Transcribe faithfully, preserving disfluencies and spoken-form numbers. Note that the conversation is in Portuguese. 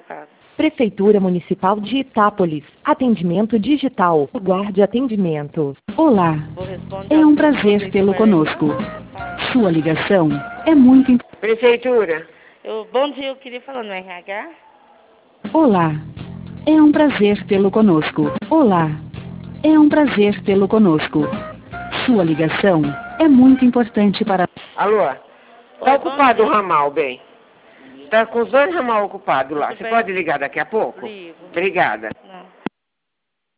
passa. Prefeitura Municipal de Itápolis. Atendimento digital. Aguarde atendimento. Olá. É um prazer tê-lo conosco. Sua ligação é muito importante. Prefeitura. Eu, bom dia, eu queria falar no R H. Olá. É um prazer tê-lo conosco. Olá. É um prazer tê-lo conosco. Sua ligação é muito importante para... Alô? Tá ocupado o ramal, bem? Tá com os dois ramal ocupados lá. Você pode ligar daqui a pouco? Ligo. Obrigada.